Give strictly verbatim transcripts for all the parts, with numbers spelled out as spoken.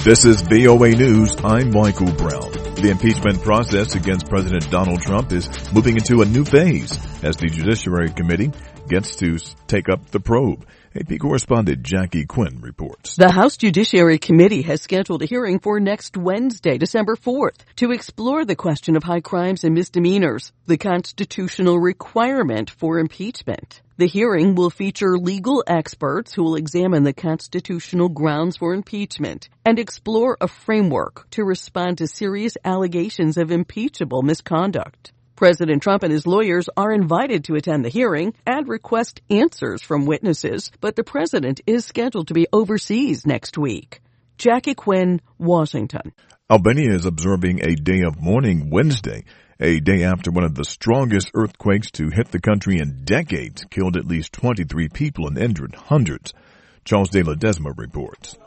This is V O A News. I'm Michael Brown. The impeachment process against President Donald Trump is moving into a new phase as the Judiciary Committee gets to take up the probe. A P correspondent Jackie Quinn reports. The House Judiciary Committee has scheduled a hearing for next Wednesday, December fourth, to explore the question of high crimes and misdemeanors, the constitutional requirement for impeachment. The hearing will feature legal experts who will examine the constitutional grounds for impeachment and explore a framework to respond to serious allegations of impeachable misconduct. President Trump and his lawyers are invited to attend the hearing and request answers from witnesses, but the president is scheduled to be overseas next week. Jackie Quinn, Washington. Albania is observing a day of mourning Wednesday, a day after one of the strongest earthquakes to hit the country in decades killed at least twenty-three people and injured hundreds. Charles De Ledesma reports.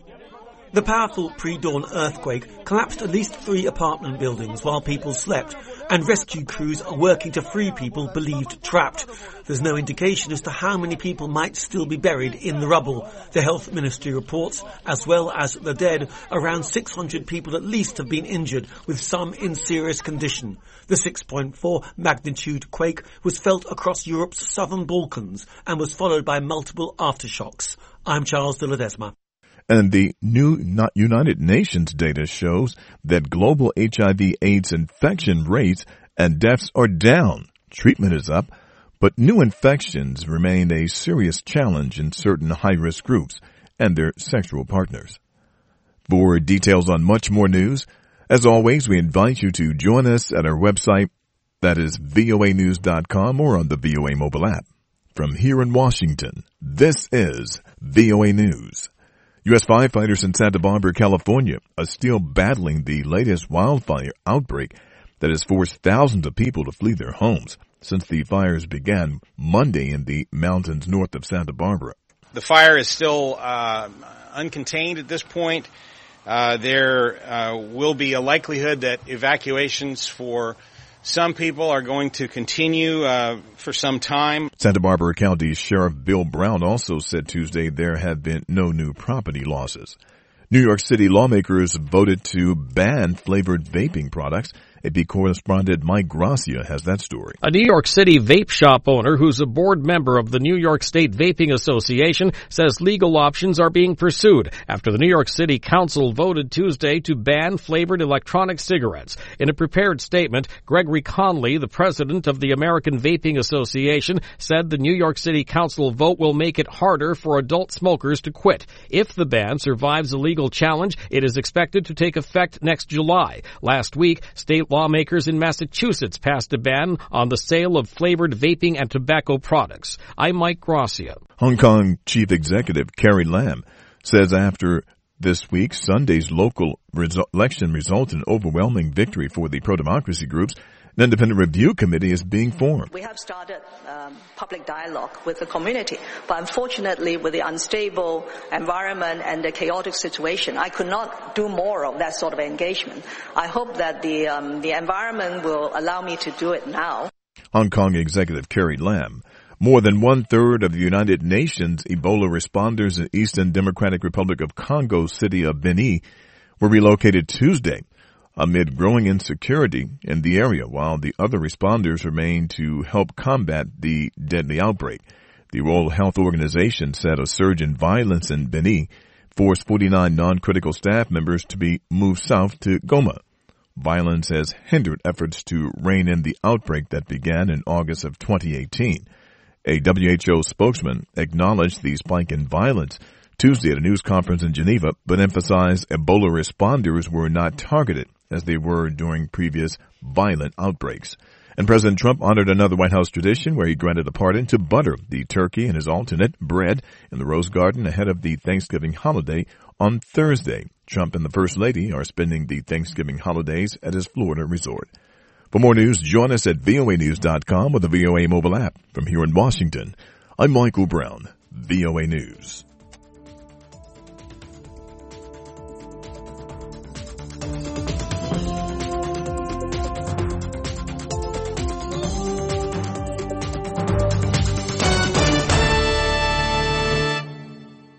The powerful pre-dawn earthquake collapsed at least three apartment buildings while people slept, and rescue crews are working to free people believed trapped. There's no indication as to how many people might still be buried in the rubble. The health ministry reports, as well as the dead, around six hundred people at least have been injured, with some in serious condition. The six point four magnitude quake was felt across Europe's southern Balkans and was followed by multiple aftershocks. I'm Charles De Ledesma. And the new United Nations data shows that global H I V AIDS infection rates and deaths are down. Treatment is up, but new infections remain a serious challenge in certain high-risk groups and their sexual partners. For details on much more news, as always, we invite you to join us at our website, that is V O A news dot com, or on the V O A mobile app. From here in Washington, this is V O A News. U S firefighters in Santa Barbara, California, are still battling the latest wildfire outbreak that has forced thousands of people to flee their homes since the fires began Monday in the mountains north of Santa Barbara. The fire is still uh, uncontained at this point. Uh, there uh, will be a likelihood that evacuations for some people are going to continue uh, for some time. Santa Barbara County Sheriff Bill Brown also said Tuesday there have been no new property losses. New York City lawmakers voted to ban flavored vaping products. A P correspondent Mike Gracia has that story. A New York City vape shop owner who's a board member of the New York State Vaping Association says legal options are being pursued after the New York City Council voted Tuesday to ban flavored electronic cigarettes. In a prepared statement, Gregory Conley, the president of the American Vaping Association, said the New York City Council vote will make it harder for adult smokers to quit. If the ban survives a legal challenge, it is expected to take effect next July. Last week, state lawmakers in Massachusetts passed a ban on the sale of flavored vaping and tobacco products. I'm Mike Gracia. Hong Kong Chief Executive Carrie Lam says after this week, Sunday's local resu- election resulted in an overwhelming victory for the pro-democracy groups. An independent review committee is being formed. We have started um, public dialogue with the community, but unfortunately with the unstable environment and the chaotic situation, I could not do more of that sort of engagement. I hope that the um, the environment will allow me to do it now. Hong Kong Executive Carrie Lam. More than one-third of the United Nations Ebola responders in Eastern Democratic Republic of Congo city of Beni were relocated Tuesday amid growing insecurity in the area, while the other responders remain to help combat the deadly outbreak. The World Health Organization said a surge in violence in Beni forced forty-nine non-critical staff members to be moved south to Goma. Violence has hindered efforts to rein in the outbreak that began in August of twenty eighteen. A W H O spokesman acknowledged the spike in violence Tuesday at a news conference in Geneva, but emphasized Ebola responders were not targeted as they were during previous violent outbreaks. And President Trump honored another White House tradition where he granted a pardon to butter the turkey and his alternate bread in the Rose Garden ahead of the Thanksgiving holiday on Thursday. Trump and the First Lady are spending the Thanksgiving holidays at his Florida resort. For more news, join us at V O A news dot com or the V O A mobile app. From here in Washington, I'm Michael Brown, V O A News.